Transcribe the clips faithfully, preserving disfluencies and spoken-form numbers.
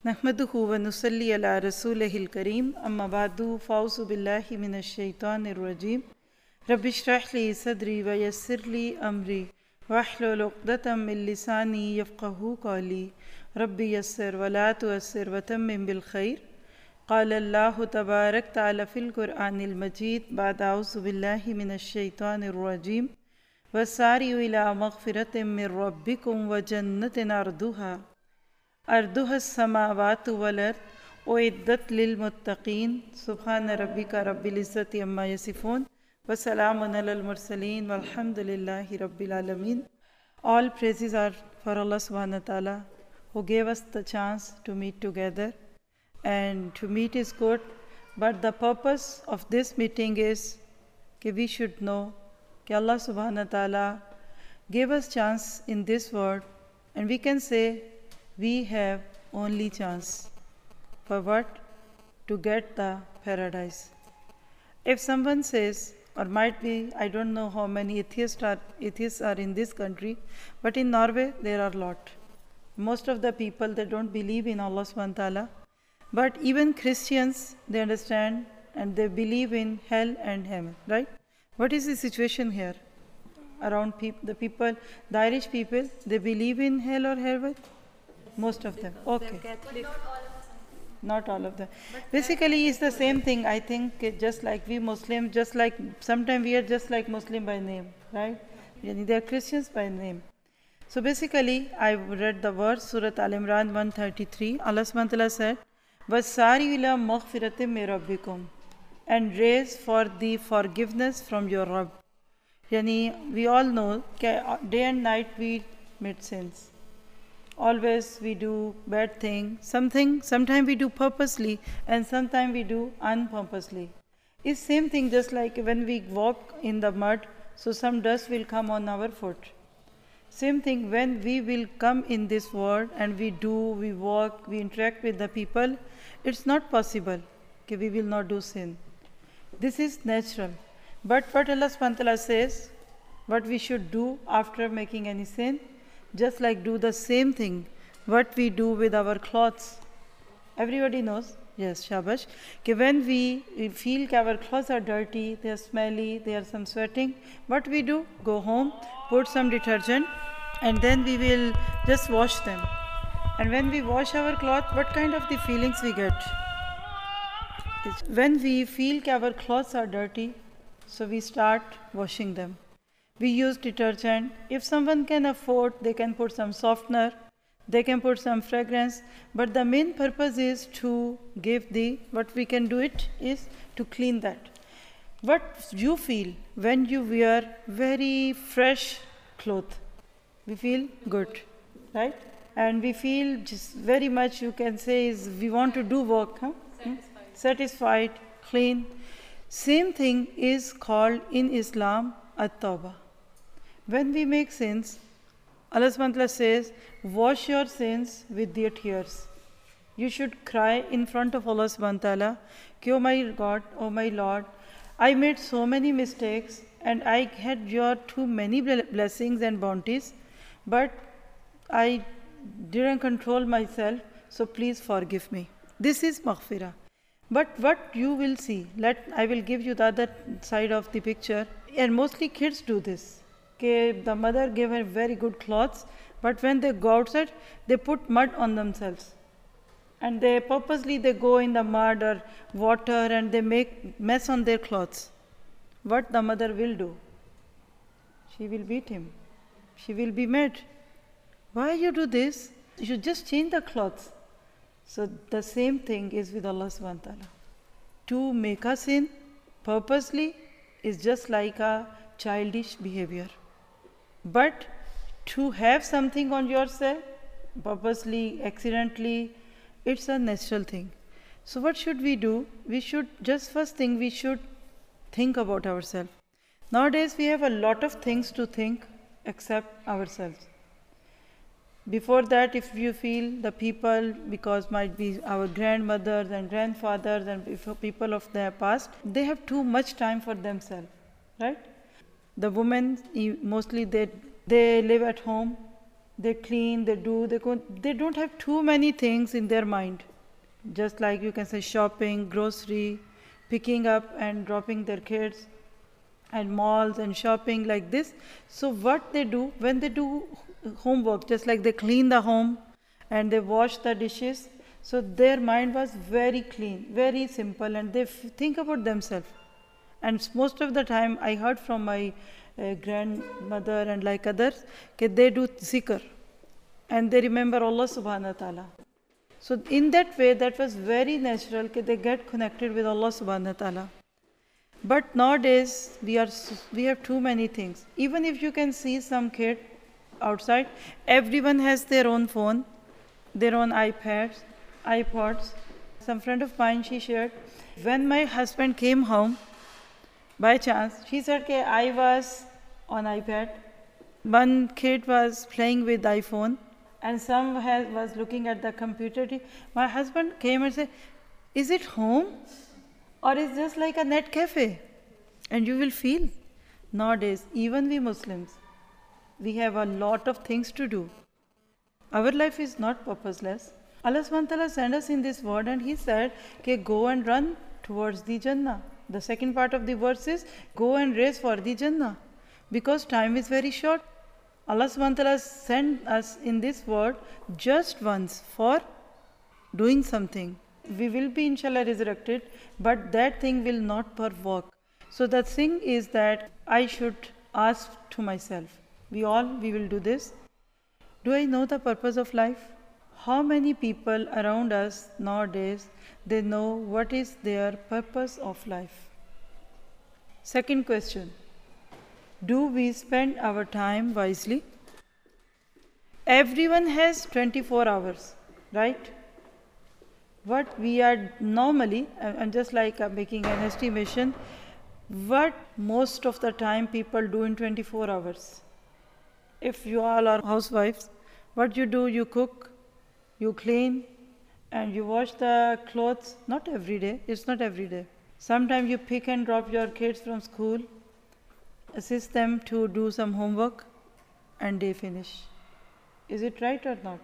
नहमदुहु व नुसल्ली अला रसूलिहिल करीम अम्मा बादु फ़ाउज़ु बिल्लाहि मिनश शैतानिर रजीम रब्बि इश्रह ली सदरी व यस्सिर ली अमरी वहलुल उक़दतम मिन लिसानी यफ़क़हू क़ौली रब्बि यस्सिर व ला तुअस्सिर व तम्मिम बिल खैर क़ाल अल्लाहु तबारक तआला फ़िल क़ुरआनिल मजीद बाद अऊज़ु बिल्लाहि मिनश शैतानिर रजीम वसारिउ इला मग़फ़िरतिम मिर रब्बिकुम व जन्नतिन अर्दुहा अर्दुहस समावातु वल अर्द उइद्दत लिल मुत्तक़ीन सुब्हान रब्बिका रब्बिल इज़्ज़ति अम्मा यसिफ़ून व सलामुन अलल मुरसलीन वल्हम्दुलिल्लाहि रब्बिल आलमीन. All praises are for Allah subhanahu wa ta'ala who gave us the chance to meet together, and to meet is good, but the purpose of this meeting is that we should know that Allah subhanahu wa ta'ala gave us chance in this world, and we can say we have only chance for what? To get the paradise. If someone says, or might be, I don't know how many atheists are, atheists are in this country, but in Norway there are a lot. Most of the people, they don't believe in Allah subhanahu wa ta'ala, but even Christians, they understand and they believe in hell and heaven, right? What is the situation here? Around peop- the people, the Irish people, they believe in hell or heaven? Most of them. Okay. Not all of them. Basically, it's the same thing. I think just like we Muslims, just like sometimes we are just like Muslim by name, right? They are Christians by name. So basically, I read the verse, Surah Al-Imran one thirty-three. Allah subhanahu wa ta'ala said, وَالسَّارِوا إِلَى مَغْفِرَةٍ مِّن رَبِّكُمْ, and raise for the forgiveness from your Rabb. Yani, we all know that day and night we commit sins. Always we do bad things. Something, sometimes we do purposely and sometimes we do unpurposely. It's same thing just like when we walk in the mud, so some dust will come on our foot. Same thing when we will come in this world and we do, we walk, we interact with the people, it's not possible that we will not do sin. This is natural. But what Allah subhanahu wa ta'ala says, what we should do after making any sin, just like do the same thing what we do with our clothes. Everybody knows, yes, shabash, कि when we, we feel that our clothes are dirty, they are smelly, they are some sweating, what we do? Go home, put some detergent, and then we will just wash them. And when we wash our cloth, what kind of the feelings we get? It's when we feel that our clothes are dirty, so we start washing them. We use detergent. If someone can afford, they can put some softener, they can put some fragrance, but the main purpose is to give the, what we can do it is to clean that. What you feel when you wear very fresh clothes? We feel good, right? And we feel just very much, you can say, is we want to do work, huh? Satisfied. Hmm? Satisfied, clean. Same thing is called in Islam at-tawbah. When we make sins, Allah subhanahu wa ta'ala says, wash your sins with your tears. You should cry in front of Allah subhanahu wa ta'ala, oh my God, oh my Lord, I made so many mistakes and I had your too many blessings and bounties, but I didn't control myself, so please forgive me. This is maghfirah. But what you will see, let I will give you the other side of the picture, and mostly kids do this. Okay, the mother gave her very good clothes, but when they go outside, they put mud on themselves. And they purposely they go in the mud or water and they make mess on their clothes. What the mother will do? She will beat him. She will be mad. Why you do this? You should just change the clothes. So the same thing is with Allah subhanahu wa ta'ala. To make a sin purposely is just like a childish behavior. But to have something on yourself, purposely, accidentally, it's a natural thing. So what should we do? We should, just first thing, we should think about ourselves. Nowadays we have a lot of things to think except ourselves. Before that, if you feel the people, because might be our grandmothers and grandfathers and people of their past, they have too much time for themselves, right? The women, mostly they, they live at home, They clean, they do, they go, they don't have too many things in their mind. Just like you can say shopping, grocery, picking up and dropping their kids, and malls and shopping like this. So what they do, when they do homework, just like they clean the home and they wash the dishes, so their mind was very clean, very simple, and they f- think about themselves. And most of the time I heard from my uh, grandmother and like others, that they do zikr and they remember Allah subhanahu wa ta'ala. So in that way, that was very natural that they get connected with Allah subhanahu wa ta'ala. But nowadays, we are we have too many things. Even if you can see some kid outside, everyone has their own phone, their own iPads, iPods. Some friend of mine, she shared, when my husband came home, by chance, she said, okay, I was on iPad, one kid was playing with iPhone, and some has, was looking at the computer. My husband came and said, is it home? Or is just like a net cafe? And you will feel, nowadays, even we Muslims, we have a lot of things to do. Our life is not purposeless. Allah subhanahu wa ta'ala sent us in this world and He said, okay, go and run towards the Jannah. The second part of the verse is, go and race for the Jannah. Because time is very short. Allah subhanahu wa ta'ala sent us in this world just once for doing something. We will be inshallah resurrected, but that thing will not per work. So the thing is that I should ask to myself, we all, we will do this. Do I know the purpose of life? How many people around us nowadays, they know what is their purpose of life? Second question, do we spend our time wisely? Everyone has twenty-four hours, right? What we are normally, and just like I'm making an estimation, what most of the time people do in twenty-four hours. If you all are housewives, what you do, you cook, you clean, and you wash the clothes, not every day, it's not every day. Sometimes you pick and drop your kids from school, assist them to do some homework, and they finish. Is it right or not?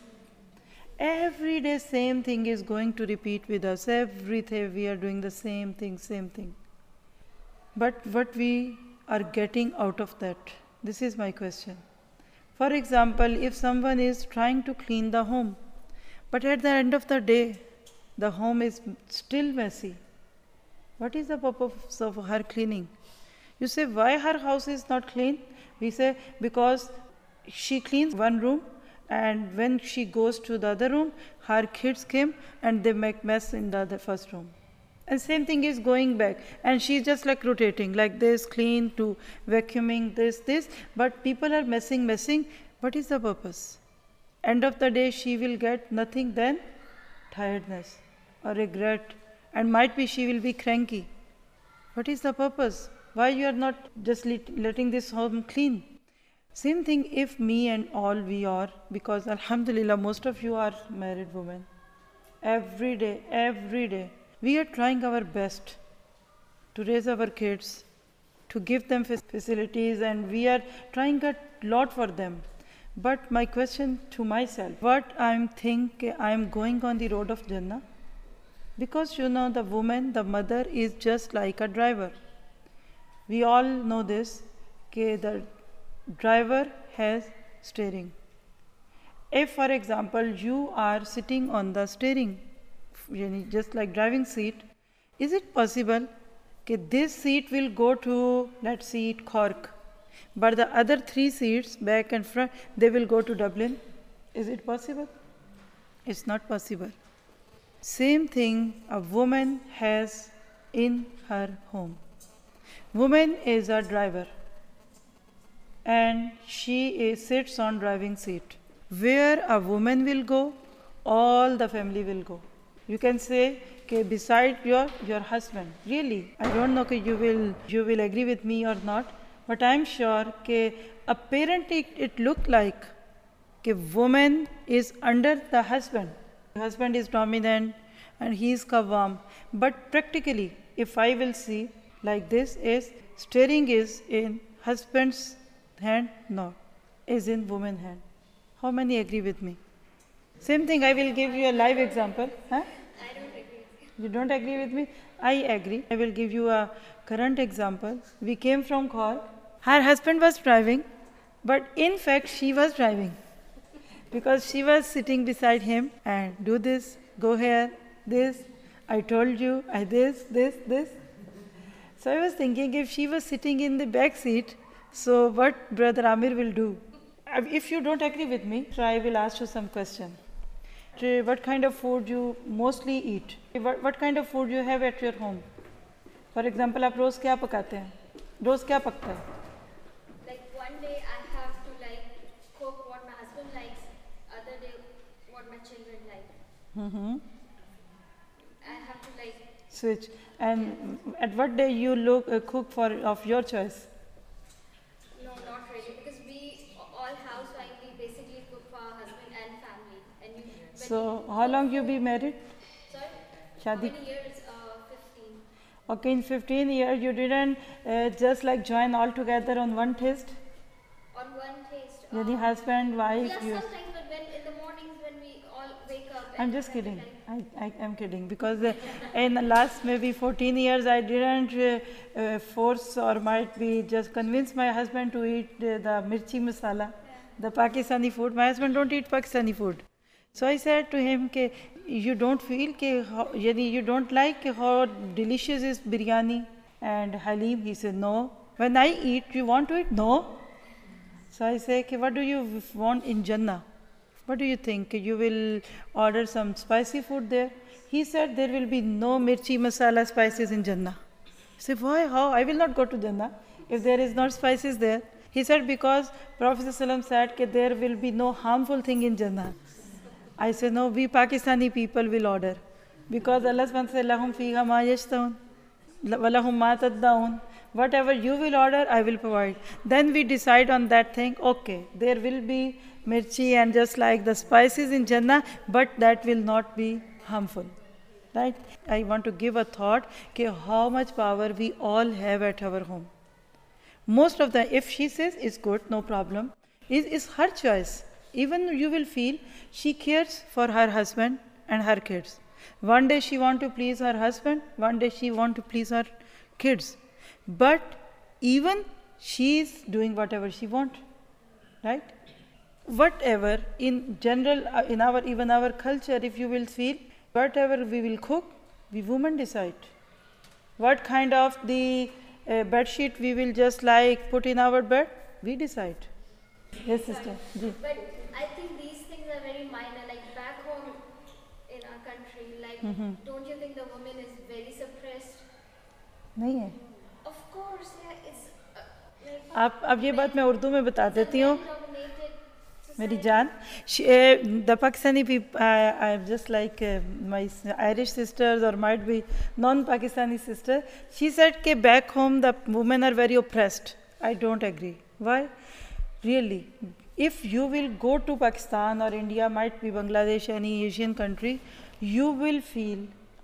Every day same thing is going to repeat with us. Every day we are doing the same thing, same thing. But what we are getting out of that? This is my question. For example, if someone is trying to clean the home, but at the end of the day, the home is still messy. What is the purpose of her cleaning? You say, why her house is not clean? We say, because she cleans one room, and when she goes to the other room, her kids came and they make mess in the other first room. And same thing is going back. And she's just like rotating, like this, clean to vacuuming, this, this. But people are messing, messing. What is the purpose? End of the day, she will get nothing than tiredness or regret. And might be she will be cranky. What is the purpose? Why you are not just let, letting this home clean? Same thing if me and all we are, because alhamdulillah, most of you are married women. Every day, every day, we are trying our best to raise our kids, to give them facilities, and we are trying a lot for them. But my question to myself, what I'm thinking, I'm going on the road of Jannah? Because you know, the woman, the mother is just like a driver. We all know this, okay, the driver has steering. If, for example, you are sitting on the steering, just like driving seat, is it possible that this seat will go to, let's see, Cork, but the other three seats, back and front, they will go to Dublin? Is it possible? It's not possible. Same thing a woman has in her home. Woman is a driver, and she is, sits on driving seat. Where a woman will go, all the family will go. You can say, okay, beside your, your husband. Really, I don't know okay, you will you will agree with me or not, but I'm sure okay, a parent it, it looked like okay, woman is under the husband. The husband is dominant and he is kawam. But practically, if I will see like this, is steering is in husband's hand, no, is in woman's hand. How many agree with me? Same thing, I will give you a live example. Huh? I don't agree with you. You don't agree with me? I agree. I will give you a current example. We came from Khor. Her husband was driving, but in fact she was driving. Because she was sitting beside him and do this, go here, this, I told you, I this, this, this. So I was thinking if she was sitting in the back seat, so what Brother Amir will do? If you don't agree with me, so I will ask you some question. What kind of food you mostly eat? What, what kind of food you have at your home? For example, आप रोज क्या पकाते हैं? रोज क्या पकता है? Like one day I have to like cook what my husband likes, other day what my children like. Mm-hmm. I have to like switch. And at what day you look uh, cook for of your choice? No, not really, because we all housewife, we basically cook for our husband and family. And you. So how long you be married? Sorry. Shadi. How many years? Uh, fifteen. Okay, in fifteen years you didn't uh, just like join all together on one taste? On one taste. Yeah, the uh, husband, wife. Yeah, you. sometimes, but when in the mornings when we all wake up. I'm just kidding. I, I am kidding because uh, in the last maybe fourteen years I didn't uh, uh, force or might be just convince my husband to eat uh, the mirchi masala, the Pakistani food. My husband don't eat Pakistani food. So I said to him, ke, you don't feel, ke, how, you don't like how delicious is biryani and halim? He said, no. When I eat, you want to eat? No. So I say, ke, what do you want in Jannah? What do you think? You will order some spicy food there? He said, there will be no mirchi masala spices in Jannah. I said, why? How? I will not go to Jannah if there is not spices there. He said, because Prophet ﷺ said that there will be no harmful thing in Jannah. I said, no, we Pakistani people will order. Because Allah subhanahu wa ta'ala said, فِيهَا مَا يَشْتَهُونَ وَلَهُمْ مَا تَدَّعُونَ. Whatever you will order, I will provide. Then we decide on that thing, okay, there will be mirchi and just like the spices in Jannah, but that will not be harmful. Right? I want to give a thought, okay, how much power we all have at our home. Most of the, if she says it's good, no problem, it is her choice. Even you will feel she cares for her husband and her kids. One day she want to please her husband, one day she want to please her kids. But even she is doing whatever she want, right? Whatever in general, uh, in our even our culture, if you will feel, whatever we will cook, we women decide. What kind of the uh, bed sheet we will just like put in our bed, we decide. Yes, sister. Ji. But I think these things are very minor. Like back home in our country, like Mm-hmm. don't you think the woman is very suppressed? नहीं है. Of course, yeah, it's uh, like. आप अब ये बात मैं उर्दू में बता देती हूँ. men-dominated मेरी society. जान, she, uh, the Pakistani people, uh, I'm just like uh, my Irish sisters or might be non-Pakistani sister. She said that back home the women are very oppressed. I don't agree. Why? Really, if you will go to Pakistan or India, might be Bangladesh, any Asian country, you will feel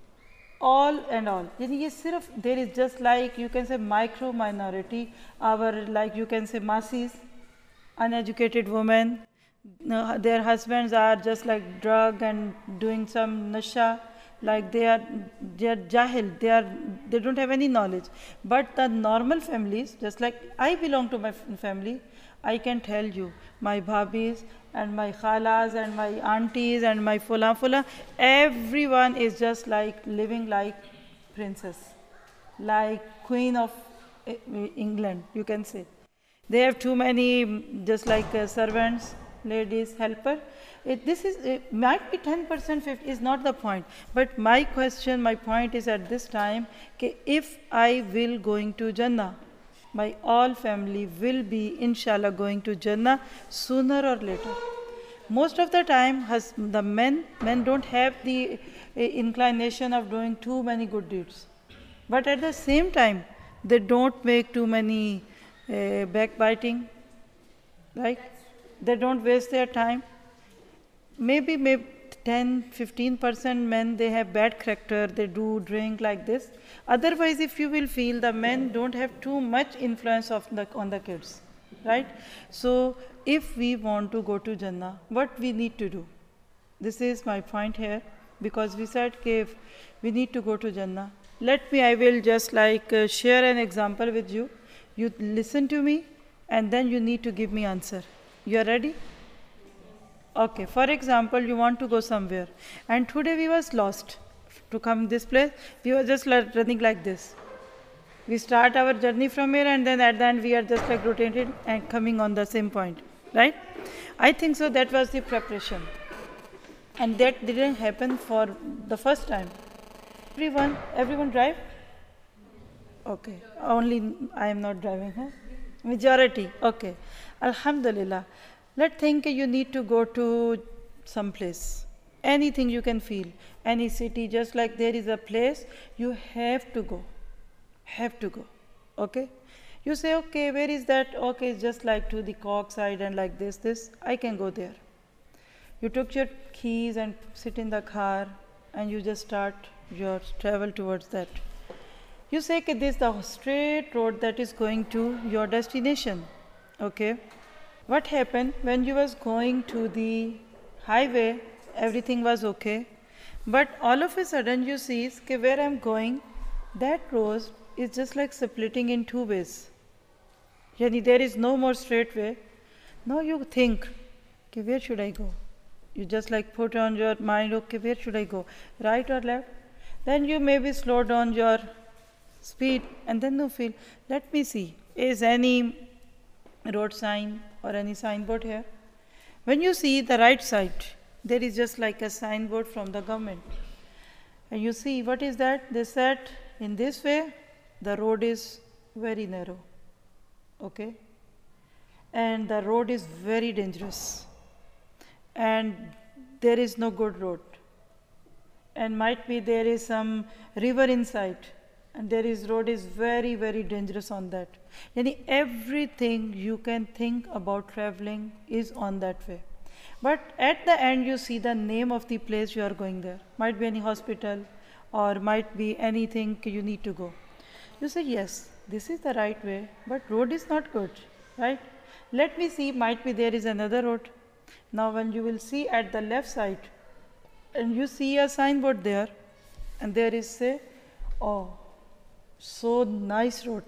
all and all. There is just like you can say micro minority, our like you can say masses, uneducated women, uh, their husbands are just like drug and doing some nasha, like they are they are jahil, they are they don't have any knowledge. But the normal families, just like I belong to my family, I can tell you, my bhabis and my khalas and my aunties and my fula fula, everyone is just like living like princess, like queen of England, you can say. They have too many, just like uh, servants, ladies, helper. It, this is, it might be ten percent, fifty is not the point. But my question, my point is at this time, okay, if I will going to Jannah, my all family will be, inshallah, going to Jannah sooner or later. Most of the time, has the men, men don't have the uh, inclination of doing too many good deeds. But at the same time, they don't make too many uh, backbiting, right? They don't waste their time. Maybe, maybe ten, fifteen percent men, they have bad character, they do drink like this. Otherwise, if you will feel, the men don't have too much influence of the, on the kids. right? So if we want to go to Jannah, what we need to do? This is my point here, because we said okay, if we need to go to Jannah. Let me, I will just like uh, share an example with you. You listen to me and then you need to give me answer. You are ready? Okay, for example, you want to go somewhere and today we was lost. To come this place, we were just like running like this. We start our journey from here and then at the end we are just like rotated and coming on the same point, right? I think so that was the preparation. And that didn't happen for the first time. Everyone, everyone drive? Okay, only I am not driving, huh? Majority, okay. Alhamdulillah. Let's think you need to go to some place. Anything you can feel, any city, just like there is a place, you have to go. Have to go, okay? You say, okay, where is that? Okay, it's just like to the Cork side and like this, this, I can go there. You took your keys and sit in the car and you just start your travel towards that. You say, okay, this is the straight road that is going to your destination, okay? What happened when you was going to the highway, everything was okay, but all of a sudden you see, okay, where I'm going, that road is just like splitting in two ways. Yani there is no more straight way. Now you think, okay, where should I go? You just like put on your mind, okay, where should I go? Right or left? Then you maybe slow down your speed and then you feel, let me see, is any road sign or any signboard here? When you see the right side, there is just like a signboard from the government. And you see, what is that? They said, in this way, the road is very narrow, okay? And the road is very dangerous. And there is no good road. And might be there is some river inside. And there is road is very, very dangerous on that. Yani everything you can think about traveling is on that way. But at the end you see the name of the place you are going there. Might be any hospital or might be anything you need to go. You say, yes, this is the right way, but road is not good, right? Let me see, might be there is another road. Now when you will see at the left side, and you see a signboard there, and there is say, oh, so nice road,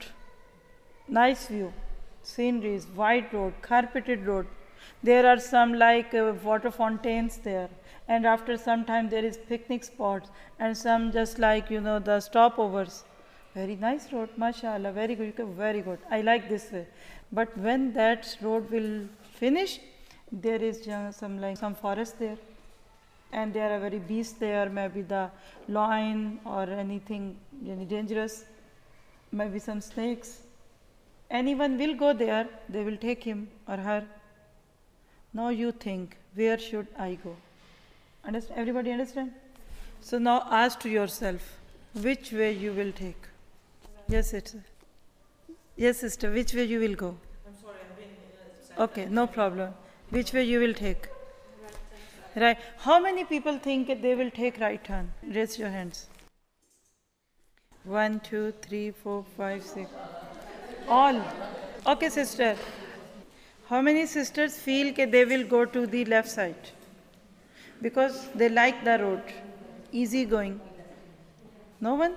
nice view, sceneries, wide road, carpeted road. There are some like uh, water fountains there, and after some time there is picnic spots, and some just like, you know, the stopovers. Very nice road, mashallah, very good, very good. I like this way. But when that road will finish, there is uh, some like some forest there, and there are very beasts there, maybe the lion or anything any dangerous, maybe some snakes. Anyone will go there, they will take him or her. Now you think, where should I go? Understand? Everybody understand? So now ask to yourself, which way you will take? Yes, sister. Yes, sister, which way you will go? I'm sorry, I've been... Uh, okay, no problem. Which way you will take? Right. How many people think they will take right turn? Raise your hands. One, two, three, four, five, six. All. Okay, sister. How many sisters feel that they will go to the left side? Because they like the road. Easy going. No one?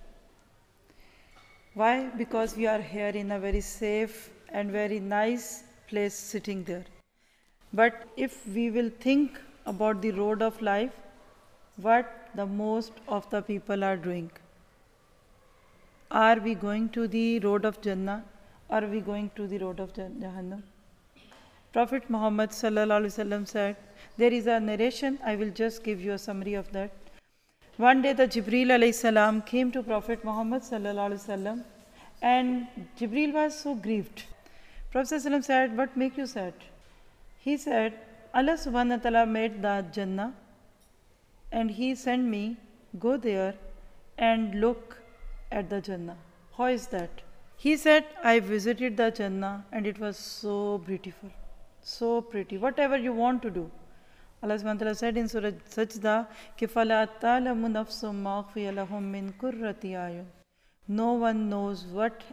Why? Because we are here in a very safe and very nice place sitting there. But if we will think about the road of life, what the most of the people are doing? Are we going to the road of Jannah or are we going to the road of Jahannam? Prophet Muhammad sallallahu alaihi wasallam said, there is a narration, I will just give you a summary of that. One day the Jibreel alayhi salam came to Prophet Muhammad sallallahu alaihi wasallam, and Jibreel was so grieved. Prophet sallallahu alaihi wasallam said, what make you sad? He said, Allah subhanahu wa ta'ala made the Jannah and he sent me, go there and look at the Jannah. How is that? He said, I visited the Jannah and it was so beautiful, so pretty, whatever you want to do. Allah subhanahu wa ta'ala said in Surah Sajda, فَلَا تَعْلَمُ نَفْسٌ مَا أُخْفِيَ لَهُم مِّن قُرَّةِ أَعْيُنٍ. No one knows what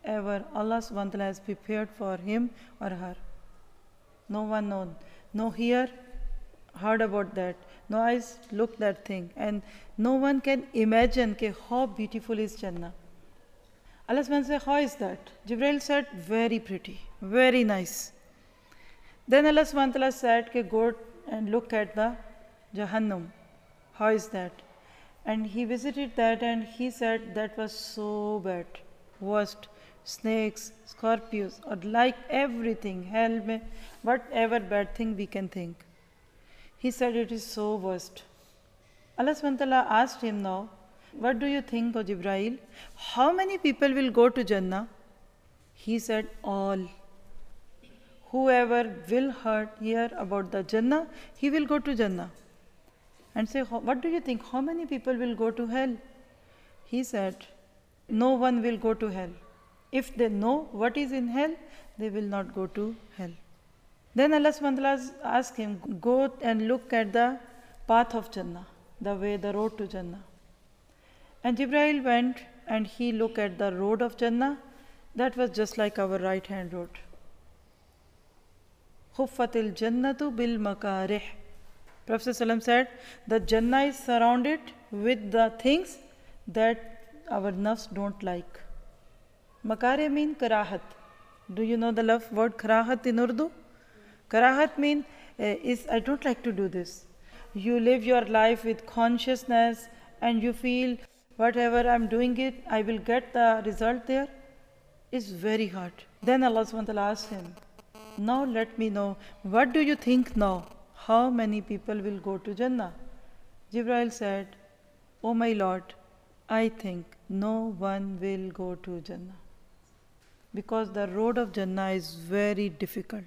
whatever Allah subhanahu wa ta'ala has prepared for him or her. No one knows. No ear heard about that. No eyes looked that thing. And no one can imagine ke how beautiful is Jannah. Allah subhanahu wa ta'ala said, how is that? Jibreel said, very pretty, very nice. Then Allah subhanahu wa ta'ala said, ke go and look at the Jahannam. How is that? And he visited that and he said that was so bad. Worst. Snakes, scorpions, or like everything, hell, whatever bad thing we can think. He said it is so worst. Allah subhanahu wa ta'ala asked him now, what do you think, O Jibreel? How many people will go to Jannah? He said, all. Whoever will heard, hear about the Jannah, he will go to Jannah. And say, what do you think? How many people will go to hell? He said, no one will go to hell. If they know what is in hell, they will not go to hell. Then Allah subhanahu wa ta'ala asked him, go and look at the path of Jannah, the way, the road to Jannah. And Jibreel went and he looked at the road of Jannah. That was just like our right hand road. Khuffatil jannatu bil makarih. Prophet ﷺ said, the Jannah is surrounded with the things that our nafs don't like. Makare mean karahat. Do you know the love word karahat in Urdu? Karahat mean uh, is I don't like to do this. You live your life with consciousness and you feel whatever I'm doing it, I will get the result there. It's very hard. Then Allah subhanahu wa ta'ala asked him, now let me know, what do you think now? How many people will go to Jannah? Jibreel said, oh my Lord, I think no one will go to Jannah. Because the road of Jannah is very difficult.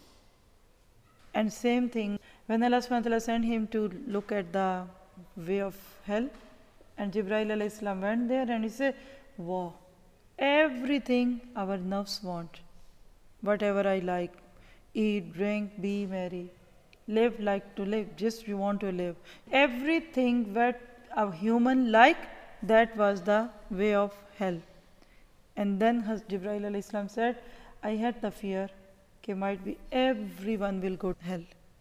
And same thing, when Allah subhanahu wa ta'ala sent him to look at the way of hell, and Jibreel alayhi salam went there and he said, wow, everything our nafs want, whatever I like, eat, drink, be merry, live like to live, just you want to live. Everything that a human like, that was the way of hell. And then Jibreel alayhi salam said, I had the fear that might be everyone will go to hell.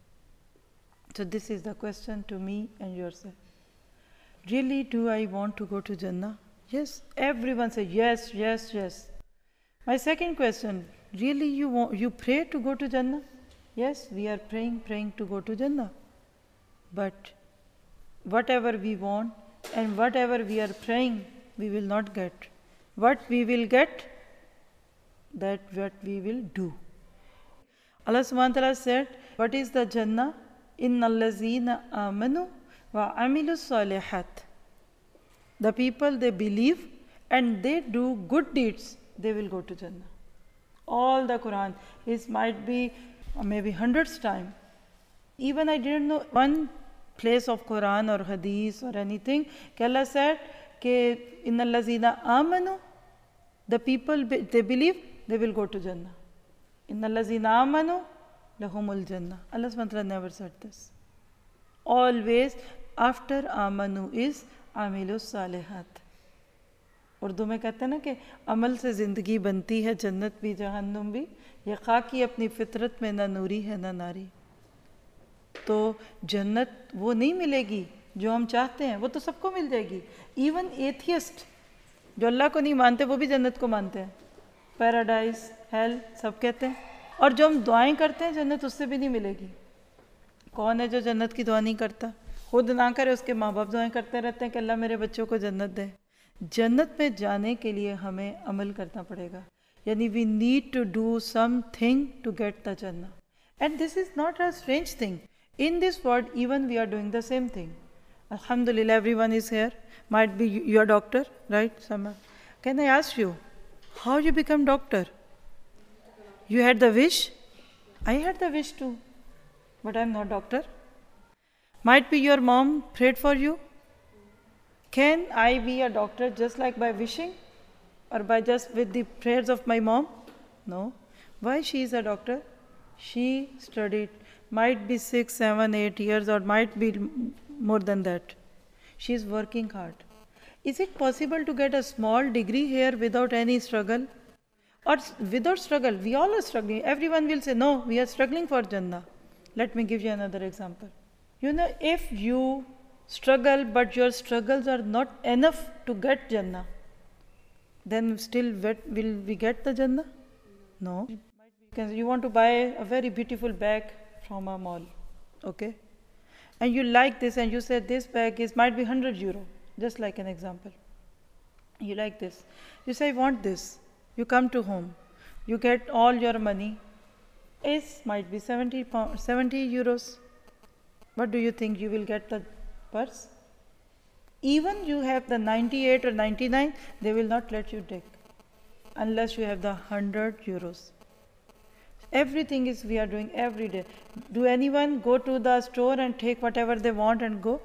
So this is the question to me and yourself. Really, do I want to go to Jannah? Yes. Everyone say yes, yes, yes. My second question, really you want, you pray to go to Jannah? Yes, we are praying, praying to go to Jannah. But whatever we want and whatever we are praying, we will not get. What we will get, that what we will do. Allah subhanahu wa ta'ala said, what is the Jannah? Inna allazina amanu wa amilu salihat. The people, they believe and they do good deeds, they will go to Jannah. All the Quran, it might be maybe hundreds times. Even I didn't know one place of Quran or Hadith or anything. Allah said, Ke inna allazina amanu, the people, they believe, they will go to Jannah. Inna allazina amanu, lahumul Jannah. Allah subhanahu wa ta'ala never said this. Always after amanu is amilu salihat. Urdu में कहते हैं ना कि अमल से ज़िंदगी बनती है, जन्नत भी जहन्नुम भी, ये खाकी अपनी फितरत में ना नूरी है ना नारी. तो जन्नत वो नहीं मिलेगी जो हम चाहते हैं, वो तो सबको मिल जाएगी. इवन एथियस्ट जो अल्लाह को नहीं मानते वो भी जन्नत को मानते हैं. पैराडाइज, हेल सब कहते हैं. और जो हम दुआएं करते हैं जन्नत उससे भी नहीं मिलेगी. कौन है जो जन्नत की दुआ नहीं करता? खुद ना करे, उसके माँ बाप दुआएं करते रहते हैं कि अल्लाह मेरे बच्चों को जन्नत दे. जन्नत में जाने के लिए हमें अमल करना पड़ेगा. यानी we need to do something to get the जन्नत. And this is not a strange thing. In this world, even we are doing the same thing. Alhamdulillah, everyone is here. Might be you are doctor, right? Sama. Can I ask you, how you become doctor? You had the wish? I had the wish too, but I'm not doctor. Might be your mom prayed for you. Can I be a doctor just like by wishing, or by just with the prayers of my mom? No. Why she is a doctor? She studied. Might be six, seven, eight years or might be more than that. She is working hard. Is it possible to get a small degree here without any struggle? Or s- without struggle, we all are struggling. Everyone will say, no, we are struggling for Jannah. Let me give you another example. You know, if you struggle, but your struggles are not enough to get Jannah, then still wet- will we get the Jannah? No. Because you want to buy a very beautiful bag from a mall, okay? And you like this, and you said this bag is might be one hundred euro, just like an example. You like this. You say, I want this. You come to home. You get all your money. Is might be seventy, pound, seventy euros. What do you think you will get the purse? Even you have the ninety-eight or ninety-nine, they will not let you take unless you have the one hundred euros. Everything is we are doing every day. Do anyone go to the store and take whatever they want and go?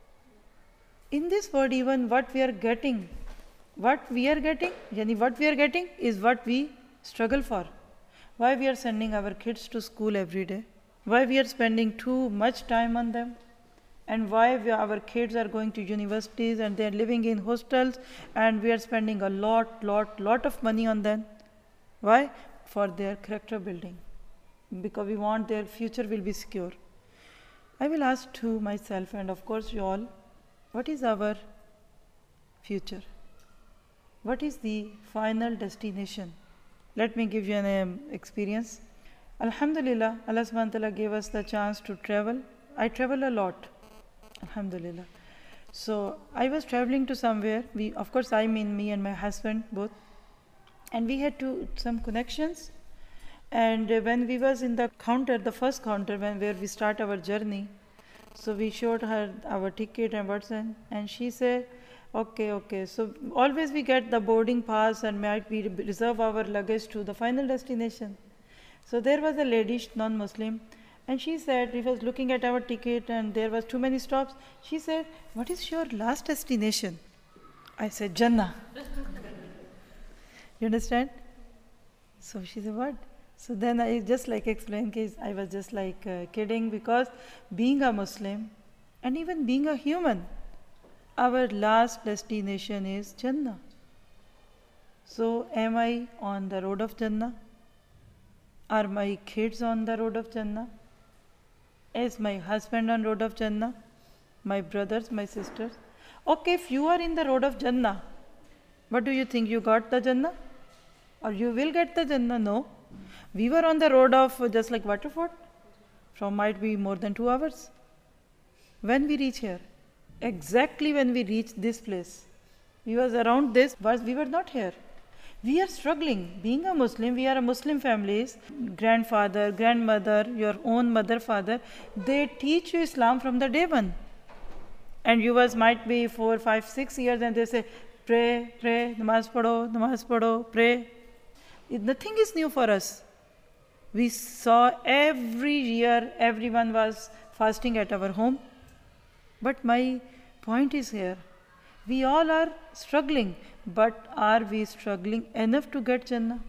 In this world, even what we are getting, what we are getting, yani what we are getting is what we struggle for. Why we are sending our kids to school every day? Why we are spending too much time on them? And why we, our kids are going to universities and they are living in hostels and we are spending a lot, lot, lot of money on them? Why? For their character building. Because we want their future will be secure. I will ask to myself and of course you all, what is our future? What is the final destination? Let me give you an um, experience. Alhamdulillah, Allah subhanahu wa ta'ala gave us the chance to travel. I travel a lot. Alhamdulillah. So I was traveling to somewhere. We, of course, I mean me and my husband both. And we had to some connections. And uh, when we was in the counter, the first counter when where we start our journey, so we showed her our ticket and what's in, and she said, okay, okay. So always we get the boarding pass and might we reserve our luggage to the final destination. So there was a lady, non-Muslim, and she said, we was looking at our ticket and there was too many stops. She said, what is your last destination? I said, Jannah. You understand? So she said, what? So then I just like explained, case I was just like uh, kidding because being a Muslim and even being a human, our last destination is Jannah. So am I on the road of Jannah? Are my kids on the road of Jannah? Is my husband on road of Jannah? My brothers, my sisters? Okay, if you are in the road of Jannah, what do you think? You got the Jannah? Or you will get the Jannah? No. We were on the road of uh, just like Waterford, from might be more than two hours. When we reach here, exactly when we reach this place, we was around this, but we were not here. We are struggling. Being a Muslim, we are a Muslim families, grandfather, grandmother, your own mother, father, they teach you Islam from the day one. And you was might be four, five, six years and they say, pray, pray, namaz padho, namaz padho, pray. It, nothing is new for us. We saw every year everyone was fasting at our home. But my point is here, we all are struggling, but are we struggling enough to get Jannah?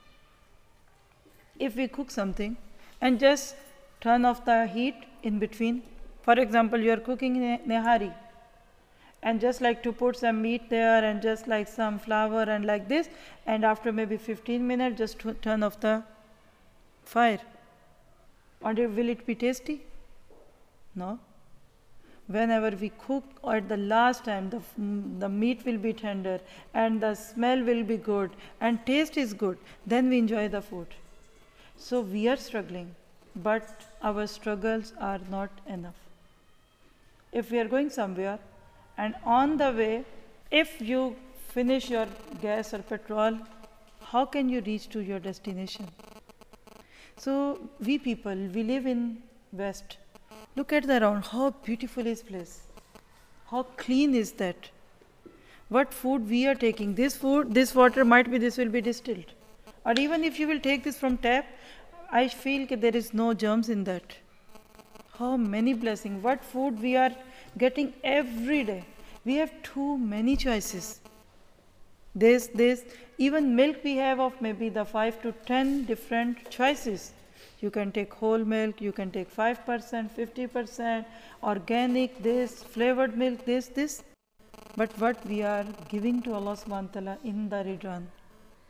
If we cook something and just turn off the heat in between, for example, you are cooking nehari, and just like to put some meat there and just like some flour and like this, and after maybe fifteen minutes just to turn off the fire. Or will it be tasty? No. Whenever we cook or at the last time, the, the meat will be tender and the smell will be good and taste is good, then we enjoy the food. So we are struggling, but our struggles are not enough. If we are going somewhere and on the way, if you finish your gas or petrol, how can you reach to your destination? So we people, we live in West. Look at the around, how beautiful is place. How clean is that? What food we are taking. This food, this water might be, this will be distilled. Or even if you will take this from tap, I feel that there is no germs in that. How many blessings. What food we are getting every day. We have too many choices. This, this, even milk we have of maybe the five to ten different choices. You can take whole milk, you can take five percent, fifty percent, organic, this, flavored milk, this, this. But what we are giving to Allah subhanahu wa ta'ala in the return.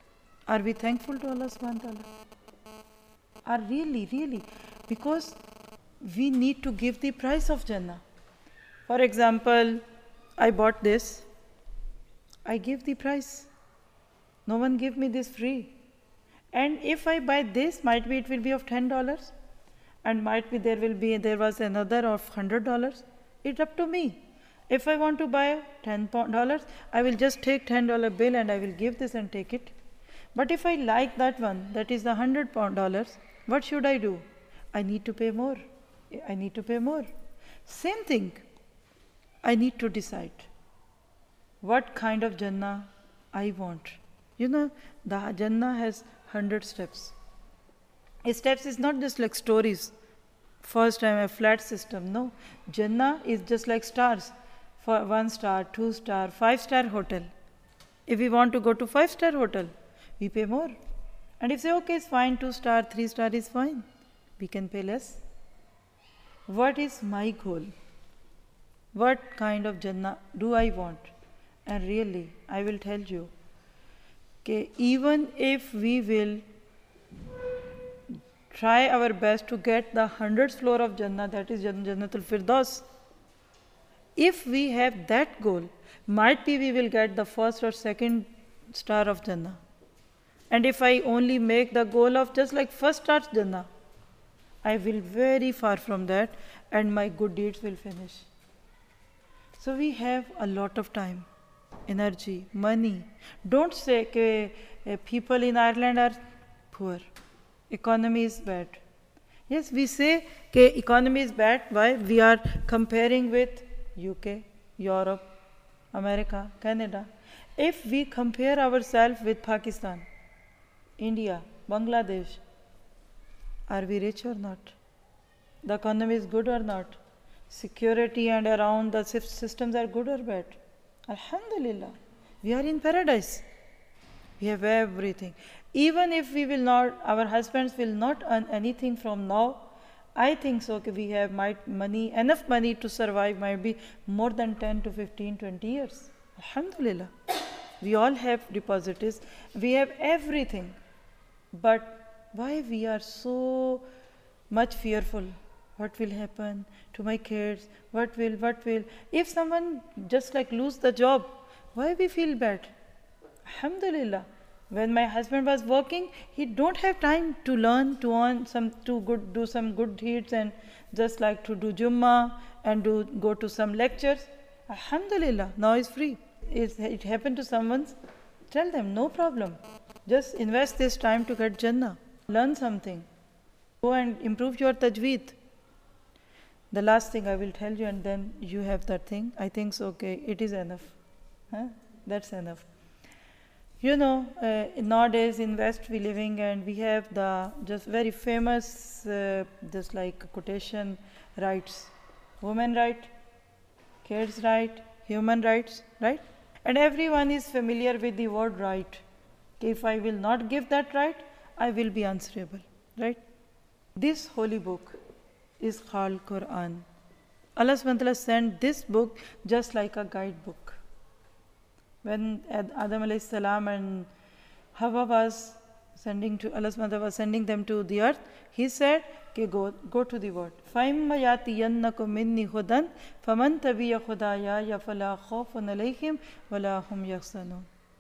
Are we thankful to Allah subhanahu wa ta'ala? Are really, really? Because we need to give the price of Jannah. For example, I bought this. I give the price. No one give me this free. And if I buy this, might be it will be of ten dollars. And might be there will be, there was another of one hundred dollars. It's up to me. If I want to buy ten dollars, I will just take ten dollar bill and I will give this and take it. But if I like that one, that is the one hundred dollars, what should I do? I need to pay more. I need to pay more. Same thing. I need to decide what kind of Jannah I want. You know, the Jannah has one hundred steps. Steps is not just like stories. First time a flat system. No. Jannah is just like stars. For one star, two star, five star hotel. If we want to go to five star hotel, we pay more. And if say, okay, it's fine, two star, three star is fine, we can pay less. What is my goal? What kind of Jannah do I want? And really, I will tell you, okay, even if we will try our best to get the hundredth floor of Jannah, that is Jannatul Firdaus, if we have that goal, might be we will get the first or second star of Jannah. And if I only make the goal of just like first star Jannah, I will very far from that and my good deeds will finish. So we have a lot of time, energy, money. Don't say that uh, people in Ireland are poor. Economy is bad. Yes, we say that economy is bad. Why? We are comparing with U K, Europe, America, Canada. If we compare ourselves with Pakistan, India, Bangladesh, are we rich or not? The economy is good or not? Security and around the systems are good or bad? Alhamdulillah, we are in paradise. We have everything. Even if we will not, our husbands will not earn anything from now, I think so. Okay, we have might money, enough money to survive, might be more than ten to fifteen, twenty years. Alhamdulillah. We all have deposits. We have everything. But why we are so much fearful? What will happen to my kids? What will, what will? If someone just like lose the job, why we feel bad? Alhamdulillah. When my husband was working, he don't have time to learn, to earn some, to good, do some good deeds and just like to do Jummah and do go to some lectures. Alhamdulillah, now is free. If it happened to someone, tell them no problem. Just invest this time to get Jannah. Learn something. Go and improve your tajweed. The last thing I will tell you, and then you have that thing. I think so. Okay, it is enough. Huh? That's enough. You know, uh, nowadays in West we living and we have the just very famous, uh, just like quotation rights, women right, kids right, human rights, right? And everyone is familiar with the word right. If I will not give that right, I will be answerable, right? This holy book is called Quran. Allah subhanahu wa ta'ala sent this book just like a guidebook. When Adam alayhi salam and Hawa was sending to Allah subhanahu wa ta'ala was sending them to the earth, he said, okay, go, go to the word. فَإِمَّا يَأْتِيَنَّكُم مِّنِّي هُدًى فَمَن تَبِعَ هُدَايَ فَلَا خَوْفٌ عَلَيْهِمْ وَلَا هُمْ يَحْزَنُونَ.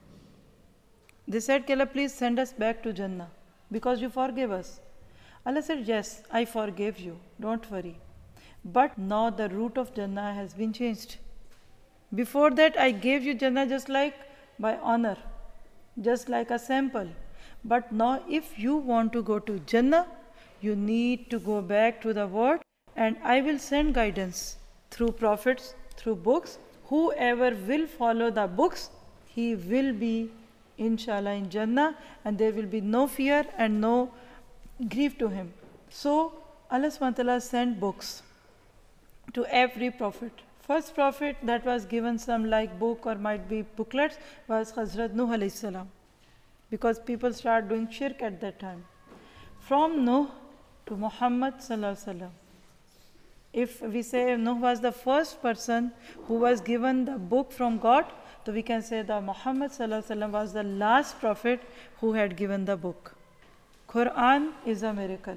They said, Allah, please send us back to Jannah because you forgave us. Allah said, yes, I forgave you. Don't worry. But now the route of Jannah has been changed. Before that, I gave you Jannah just like by honor, just like a sample. But now if you want to go to Jannah, you need to go back to the word and I will send guidance through prophets, through books. Whoever will follow the books, he will be inshallah in Jannah and there will be no fear and no grief to him. So Allah subhanahu wa ta'ala sent books to every prophet. First prophet that was given some like book or might be booklets was Hazrat Nuh alayhi salam, because people start doing shirk at that time. From Nuh to Muhammad sallallahu alaihi wasallam, If we say Nuh was the first person who was given the book from God, so we can say that Muhammad sallallahu alaihi wasallam was the last prophet who had given the book. Quran is a miracle.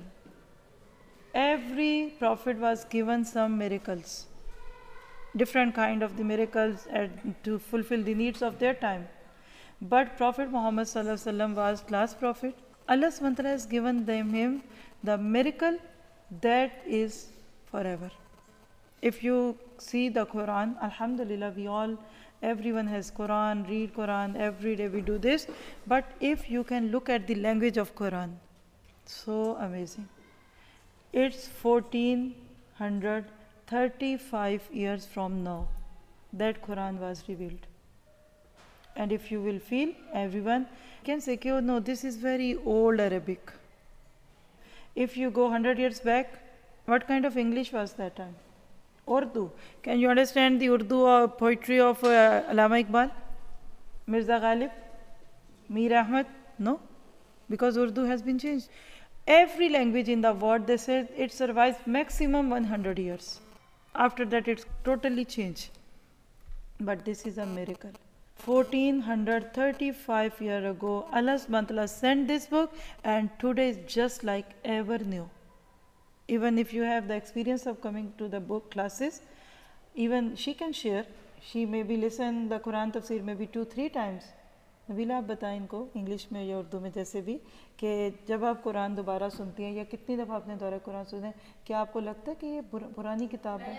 Every prophet was given some miracles, different kind of the miracles to fulfill the needs of their time. But Prophet Muhammad sallallahu alaihi wasallam was last prophet. Allah subhanahu wa ta'ala has given them him the miracle that is forever. If you see the Quran, alhamdulillah, we all, everyone has Quran, read Quran, every day we do this. But if you can look at the language of Quran, so amazing. It's fourteen thirty-five years from now that Quran was revealed. And if you will feel, everyone can say, oh no, this is very old Arabic. If you go one hundred years back, what kind of English was that time? Urdu. Can you understand the Urdu or poetry of uh, Allama Iqbal, Mirza Ghalib, Mir Ahmad? No, because Urdu has been changed. Every language in the world, they said it survives maximum one hundred years. After that, it's totally changed. But this is a miracle. fourteen thirty-five years ago, Allah subhanahu wa ta'ala sent this book, and today is just like ever new. Even if you have the experience of coming to the book classes, even she can share. She maybe listen the Quran tafsir maybe two, three times. Nabila आप बताएं इनको English में या उर्दू में जैसे भी कि जब आप कुरान दोबारा सुनती हैं या कितनी दफ़ा आपने दौरा कुरान सुने, क्या आपको लगता है कि ये पुरानी किताब है?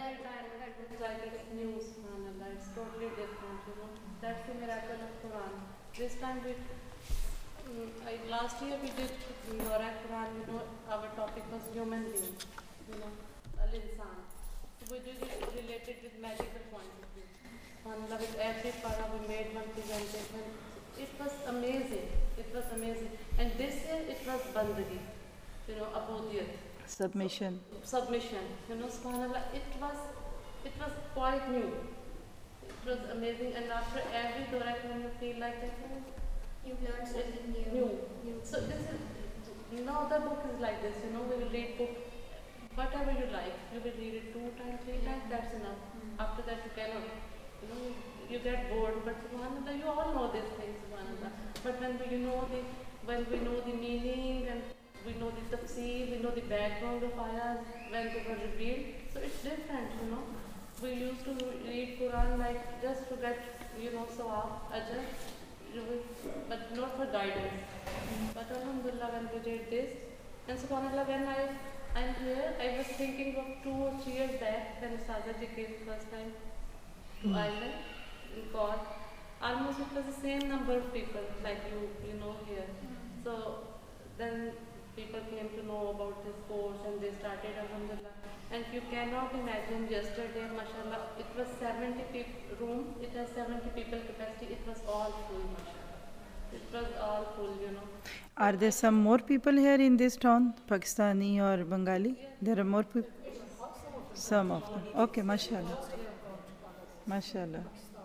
Last year we did Dora Quran, you know, our topic was human being, you know, al-insan. So we did it related with magical point of view. SubhanAllah, with every para we made one presentation. It was amazing. It was amazing. And this year it was bandagi, you know, abudiyat. Submission. Submission. You know, SubhanAllah, it was, it was quite new. It was amazing. And after every Dora Quran you feel like that, you've learned something new. new. new. So this is, now the book is like this, you know, we will read book, whatever you like, you will read it two times, three times, that's enough. Mm. After that you cannot, you know, you get bored, but SubhanAllah, you all know these things, SubhanAllah. But when we, you know the, when we know the meaning and we know the tafsir, we know the background of ayahs, when they were revealed, so it's different, you know. We used to read Quran like just to get, you know, sawab, ajr, but not for guidance. Mm. But alhamdulillah, when we did this, and SubhanAllah, when I I'm here, I was thinking of two or three years back when Ustaza ji came first time to mm. Ireland, in God. Almost it was the same number of people like you, you know, here. Mm. So then people came to know about this course and they started, alhamdulillah. And you cannot imagine, yesterday, mashallah, it was seventy people room, it has seventy people capacity, it was all full, mashallah. It was all full, you know. Are there some more people here in this town, Pakistani or Bengali? Yeah. There are more people? Some of them. Okay, mashallah. Mashallah.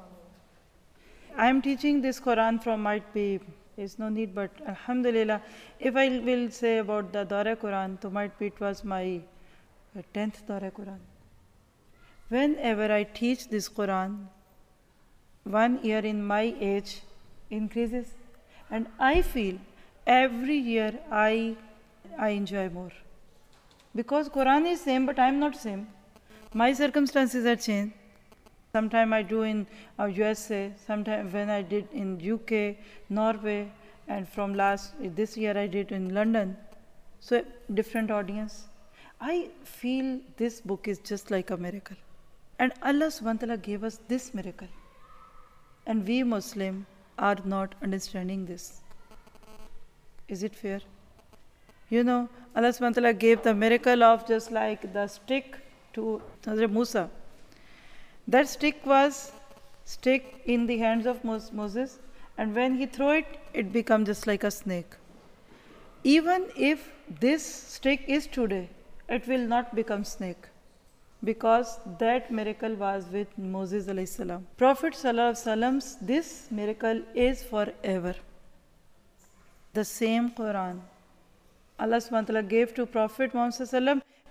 I am teaching this Quran from might be, there's no need, but alhamdulillah, if I will say about the Dara Quran, so might be it was my tenth Dara Quran. Whenever I teach this Quran, one year in my age increases, and I feel every year I I enjoy more. Because Quran is same, but I am not same. My circumstances are changed. Sometime I do in uh, U S A, sometime when I did in U K, Norway, and from last, this year I did in London. So different audience. I feel this book is just like a miracle. And Allah subhanahu wa ta'ala gave us this miracle. And we Muslims are not understanding this. Is it fair? You know, Allah subhanahu wa ta'ala gave the miracle of just like the stick to Hazrat Musa. That stick was stick in the hands of Moses, and when he threw it, it became just like a snake. Even if this stick is today, it will not become snake, because that miracle was with Moses alayhi salam. Prophet sallallahu alaihi wasallam's this miracle is forever. The same Quran Allah subhanahu wa ta'ala gave to Prophet Muhammad sallallahu alaihi wasallam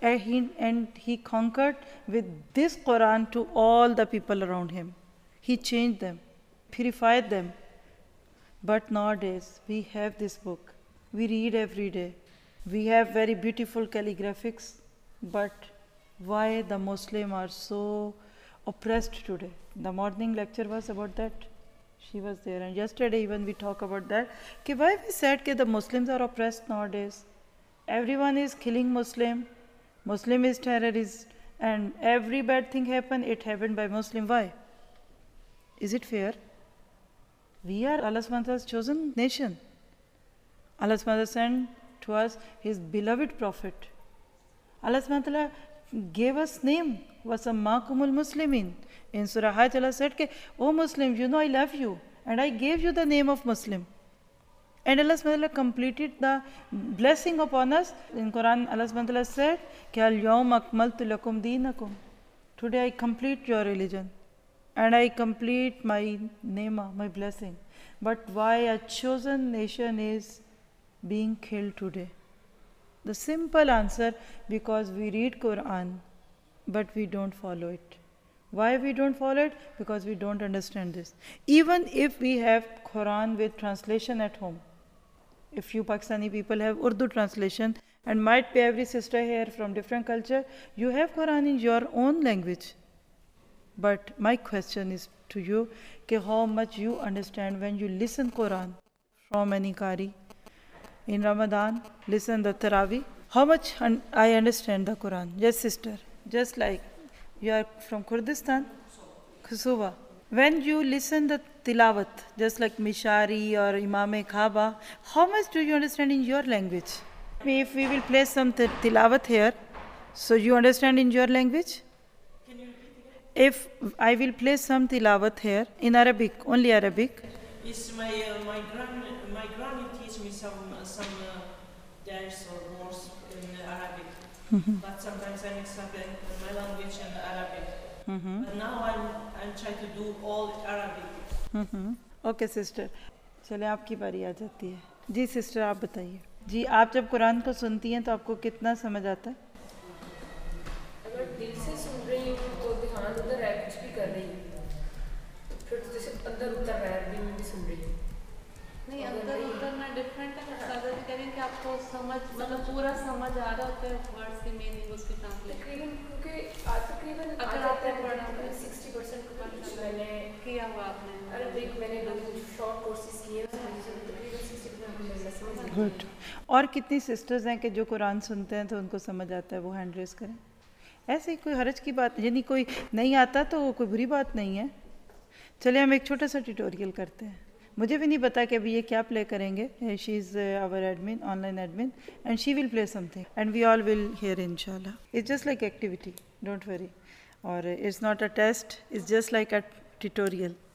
And he, and he conquered with this Quran to all the people around him. He changed them, purified them. But nowadays, we have this book. We read every day. We have very beautiful calligraphics. But why the Muslims are so oppressed today? The morning lecture was about that. She was there. And yesterday even we talked about that. Ki why we said that the Muslims are oppressed nowadays? Everyone is killing Muslim. Muslim is terrorist. And every bad thing happened, it happened by Muslim. Why? Is it fair? We are Allah subhanahu wa ta'ala's chosen nation. Allah subhanahu wa ta'ala sent to us His beloved Prophet. Allah subhanahu wa ta'ala gave us name, wasammakumul muslimin. In Surah Hajj, Allah said, O Muslim, you know I love you, and I gave you the name of Muslim. And Allah subhanahu wa ta'ala completed the blessing upon us. In Quran, Allah subhanahu wa ta'ala said, Al-yawma akmaltu lakum deenakum. Today I complete your religion. And I complete my nema, my blessing. But why a chosen nation is being killed today? The simple answer, because we read Quran, but we don't follow it. Why we don't follow it? Because we don't understand this. Even if we have Quran with translation at home, if you Pakistani people have Urdu translation, and might be every sister here from different culture, you have Quran in your own language. But my question is to you, ke how much you understand when you listen Quran from any Qari. In Ramadan, listen the Taraweeh. How much un I understand the Quran? Yes, sister. Just like you are from Kurdistan, Khusuba. When you listen the Tilawat, just like Mishari or Imam Khaba, how much do you understand in your language? If we will play some Tilawat here, so you understand in your language? If I will play some tilawat here in Arabic, only Arabic. Is my uh, my grand my granny teach me some uh, some uh, dars or words in Arabic, mm-hmm. But sometimes I mix up in my language and Arabic. Mm-hmm. But now I'm I'm trying to do all Arabic. Mm-hmm. Okay, sister. चले आपकी बारी आ जाती है. जी sister आप बताइए. जी आप जब कुरान को सुनती हैं तो आपको कितना समझ आता है? अगर दिल से सुन रही हूँ तो ध्यान उधर है, कुछ भी कर रही हूँ, फिर जैसे अंदर उतर रहा है, अरबी में भी सुन रही हूँ. नहीं, अंदर उतरना डिफरेंट है. सादा जी कह रही हैं कि आपको समझ मतलब पूरा समझ आ रहा होता है वर्ड्स की मीनिंग उसकी ट्रांसलेशन. तकरीबन क्योंकि आज तकरीबन अगर आपने पढ़ा है सिक्सटी परसेंट कुछ मैंने किया हुआ आपने अरबिक मैंने दो शॉर्ट कोर्सेज किए हैं, तकरीबन सिक्सटी परसेंट समझ. गुड. और कितनी सिस्टर्स हैं कि जो कुरान सुनते हैं तो उनको समझ आता है, वो हैंड रेस करें. ऐसे ही कोई हरज की बात, यानी कोई नहीं आता तो कोई बुरी बात नहीं है. चलिए हम एक छोटा सा ट्यूटोरियल करते हैं. मुझे भी नहीं पता कि अभी ये क्या प्ले करेंगे. She is our admin, online admin, and she will play something and we all will hear इंशाल्लाह. It's just like activity, don't worry. और it's not a test, it's just like a tutorial.